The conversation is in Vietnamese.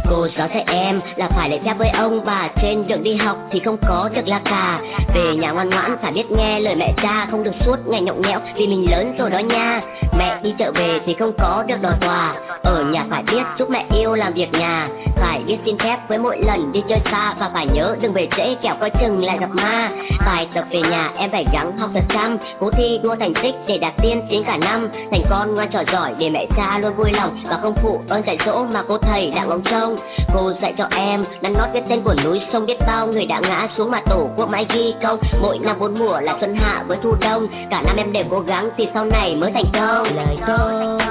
Cô giáo dạy em là phải lễ phép với ông bà, trên đường đi học thì không có được la cà. Về nhà ngoan ngoãn phải biết nghe lời mẹ cha, không được suốt ngày nhõng nhẽo vì mình lớn rồi đó nha. Mẹ đi chợ về thì không có được đòi quà, ở nhà phải biết giúp mẹ yêu làm việc nhà. Phải biết xin phép với mỗi lần đi chơi xa, và phải nhớ đừng về trễ kẻo coi chừng lại gặp ma. Bài tập về nhà em phải gắng học thật chăm, cố thi đua thành tích để đạt tiên tiến cả năm. Thành con ngoan trò giỏi để mẹ cha luôn vui lòng, và không phụ ơn dạy dỗ mà cô thầy đã ngóng trông. Cô dạy cho em nắn nót biết tên của núi sông, biết bao người đã ngã xuống mà tổ quốc mãi ghi công. Mỗi năm bốn mùa là xuân hạ với thu đông, cả năm em đều cố gắng thì sau này mới thành công. Lời cô